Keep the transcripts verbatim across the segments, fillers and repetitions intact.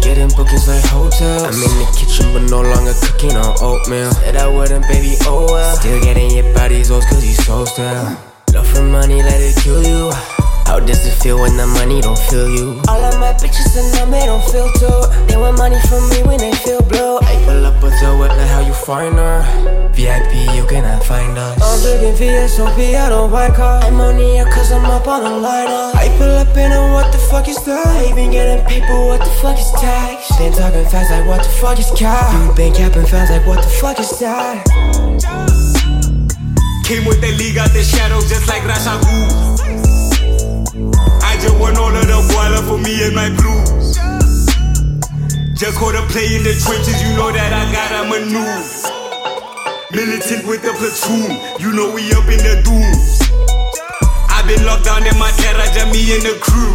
Getting bookings like hotels. I'm in the kitchen but no longer cooking on oatmeal. Said I wouldn't, baby, oh well. Still getting hit by these hoes cause he's so stale. Love for money, let it kill you. How does it feel when the money don't feel you? All of my bitches and them, they don't feel too. They want money from me when they feel blue. I pull up with her, what the hell you find her? V I P, you cannot find us. I'm looking V S O P, I don't buy cars. I'm on here cause I'm up on the lineup. I pull up in a what the fuck is that? I ain't been getting paper, what the fuck is tax? Been talking fast like what the fuck is cap? You been capping fast like what the fuck is that? Came with the league out the shadows just like Rashagu. I just want all of the guala for me and my blues. Just caught a play in the trenches, you know that I got a maneuver. Militant with the platoon, you know we up in the dunes. I've been locked down in my terra, just me and the crew.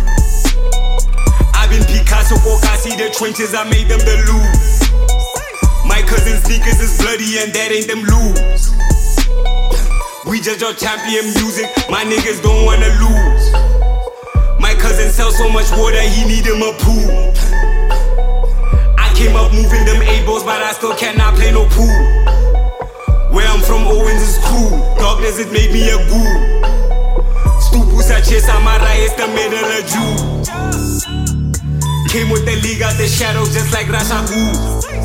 I've been Picasso, Okasi, the trenches, I made them the lose. My cousin sneakers is bloody and that ain't them lose. We just your champion music, my niggas don't wanna lose. My cousin sells so much water, he need him a pool. I came up moving them A-balls, but I still cannot play no pool. Where I'm from, Owens is cool. Darkness, it made me a ghoul. Stupu Sache Samara, it's the middle of June. Came with the league out the shadows, just like Rashagu.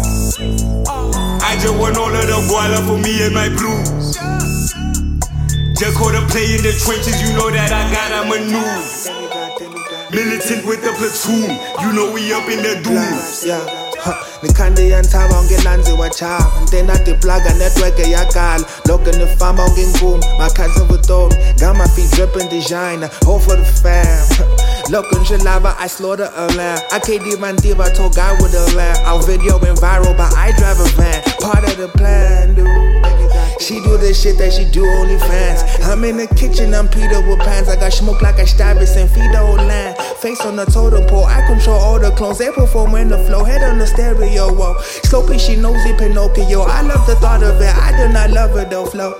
I just want all of the guala for me and my blues. Just caught a play in the trenches, you know that I got a maneuver. Militant with the platoon, you know we up in the dunes. Yeah, Nikandi yantaba ungelanziwa cha. Ndena tiplaga network yakala. Look in the farm on boom. My cousin with them, got my feet dripping designer. Hope for the fam. Look in Jalava, I slaughter a lamb. I can't even diva, I told God with a lamb. Our video went viral, but I drive a van. Part of the plan, dude. She do the shit that she do only fans. I'm in the kitchen, I'm Peter with pans. I got smoke like I Stabis and feed the whole land. Face on the totem pole, I control all the clones. They perform in the flow, head on the stereo. Whoa. Slopey, she knows it, Pinocchio. I love the thought of it, I do not love it though, flow.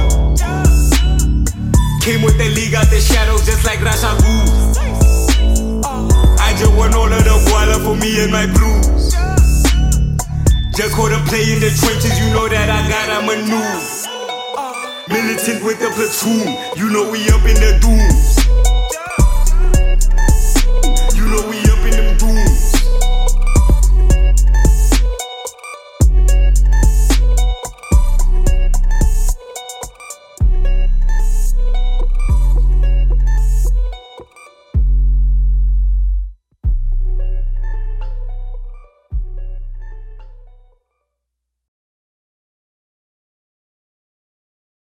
Came with the league out the shadows just like Rashagu. I just want all of the guala for me and my blues. Just caught a play in the trenches, you know that I got a maneuver. Militant with the platoon, you know we up in the dunes.